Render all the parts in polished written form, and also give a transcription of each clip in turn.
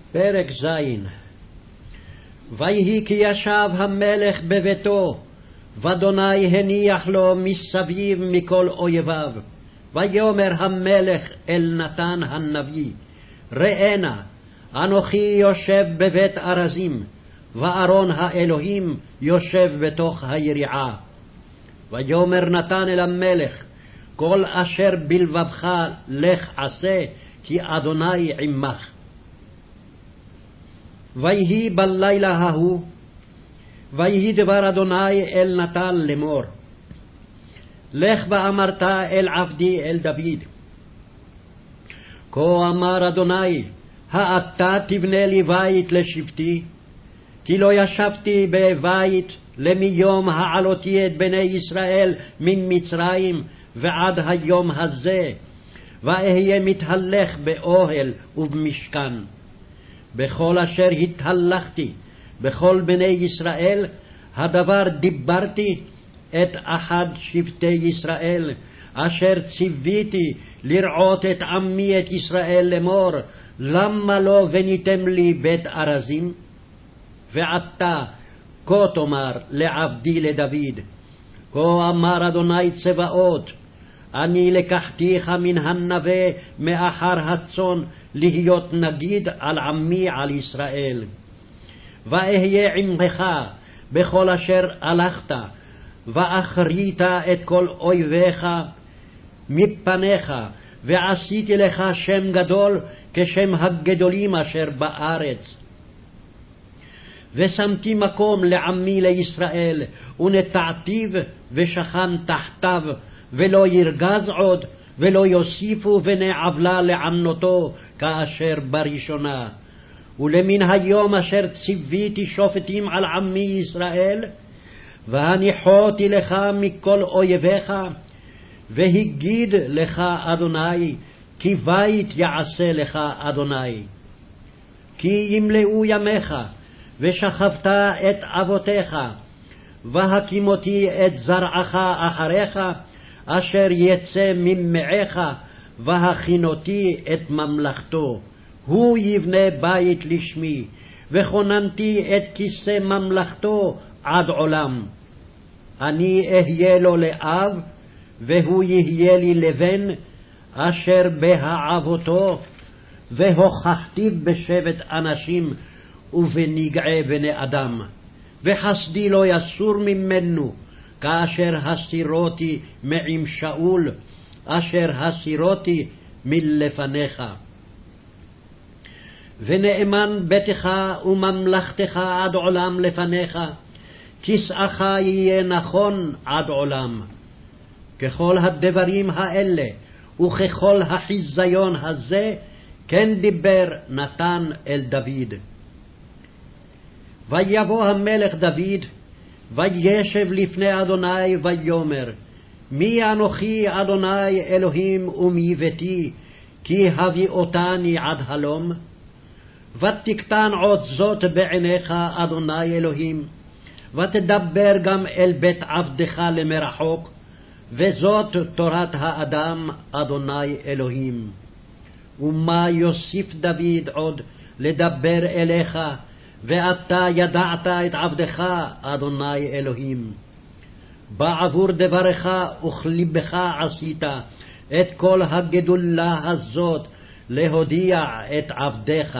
פרק ז'. ויהי כי ישב המלך בביתו, ואדוני הניח לו מסביב מכל אויביו. ויאמר המלך אל נתן הנביא, ראה נא, אנוכי יושב בבית ארזים, וארון האלוהים יושב בתוך היריעה. ויאמר נתן אל המלך, כל אשר בלבבך לך עשה, כי אדוני עמך. ויהי בלילה ההוא, ויהי דבר אדוני אל נתן לאמור, לך ואמרת אל עבדי אל דוד, כה אמר אדוני, האתה תבנה לי בית לשבטי, כי לא ישבתי בבית למיום העלותי את בני ישראל ממצרים ועד היום הזה, ואהיה מתהלך באוהל ובמשכן. בכל אשר התהלכתי בכל בני ישראל, הדבר דיברתי את אחד שבטי ישראל, אשר ציוויתי לרעות את עמי את ישראל לאמור, למה לא בניתם לי בית ארזים? ועתה כה תאמר לעבדי לדוד, כה אמר אדוני צבאות, אני לקחתיך מן הנווה מאחר הצאן להיות נגיד על עמי על ישראל. ואהיה עמך בכל אשר הלכת, ואחרית את כל אויביך מפניך, ועשיתי לך שם גדול כשם הגדולים אשר בארץ. ושמתי מקום לעמי לישראל, ונטעתיו ושכן תחתיו, ולא ירגז עוד, ולא יוסיפו בני עוולה לענותו כאשר בראשונה. ולמן היום אשר ציוויתי שופטים על עמי ישראל, והניחותי לך מכל אויביך, והגיד לך אדוני, כי בית יעשה לך אדוני. כי ימלאו ימיך, ושכבת את אבותיך, והקימותי את זרעך אחריך, אשר יצא ממעך, והכינותי את ממלכתו. הוא יבנה בית לשמי, וכוננתי את כיסא ממלכתו עד עולם. אני אהיה לו לאב, והוא יהיה לי לבן, אשר בהעבותו, והוכחתיו בשבט אנשים ובנגעי בני אדם. וחסדי לא יסור ממנו, כאשר הסירותי מעם שאול, אשר הסירותי מלפניך. ונאמן ביתך וממלכתך עד עולם לפניך, כסאך יהיה נכון עד עולם. ככל הדברים האלה וככל החיזיון הזה, כן דיבר נתן אל דוד. ויבוא המלך דוד, וישב לפני אדוני ויאמר, מי אנוכי אדוני אלוהים ומי ביתי, כי הביאותני עד הלום? ותקטן עוד זאת בעיניך אדוני אלוהים, ותדבר גם אל בית עבדך למרחוק, וזאת תורת האדם אדוני אלוהים. ומה יוסיף דוד עוד לדבר אליך, ואתה ידעת את עבדך אדוני אלוהים. בעבור דברך וכליבך עשית את כל הגדולה הזאת להודיע את עבדך.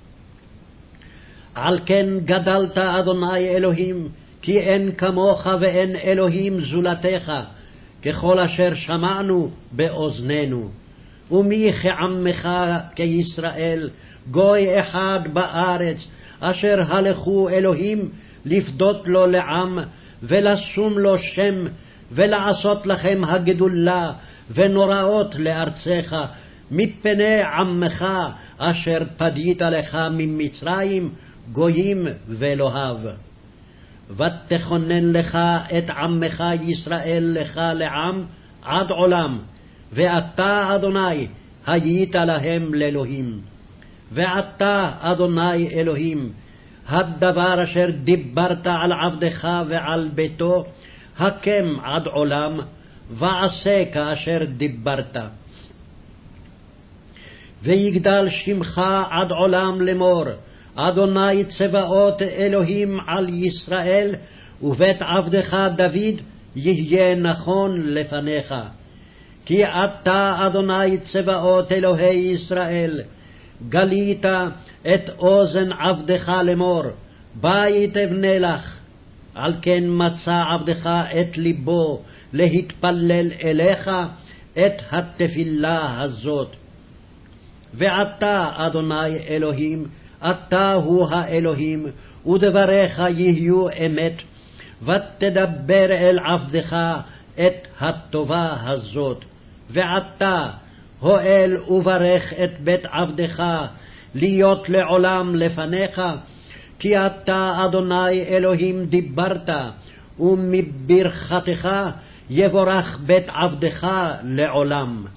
על כן גדלת אדוני אלוהים, כי אין כמוך ואין אלוהים זולתך, ככל אשר שמענו באוזנינו. ומי כעמך כישראל, גוי אחד בארץ, אשר הלכו אלוהים לפדות לו לעם, ולשום לו שם, ולעשות לכם הגדולה ונוראות לארצך, מפני עמך אשר פדית לך ממצרים, גויים ואלוהיו. ותכונן לך את עמך ישראל לך לעם עד עולם, ואתה אדוני היית להם לאלוהים. ועתה אדוני אלוהים, הדבר אשר דיברת על עבדך ועל ביתו, הקם עד עולם, ועשה כאשר דיברת. ויגדל שמך עד עולם לאמור, אדוני צבאות אלוהים על ישראל, ובית עבדך דוד יהיה נכון לפניך. כי אתה אדוני צבאות אלוהי ישראל, גלית את אוזן עבדך לאמור, בית אבנה לך. על כן מצא עבדך את ליבו להתפלל אליך את התפילה הזאת. ועתה אדוני אלוהים, אתה הוא האלוהים, ודבריך יהיו אמת, ותדבר אל עבדך את הטובה הזאת. ועתה הואל וברך את בית עבדך להיות לעולם לפניך, כי אתה אדוני אלוהים דיברת, ומברכתך יבורך בית עבדך לעולם.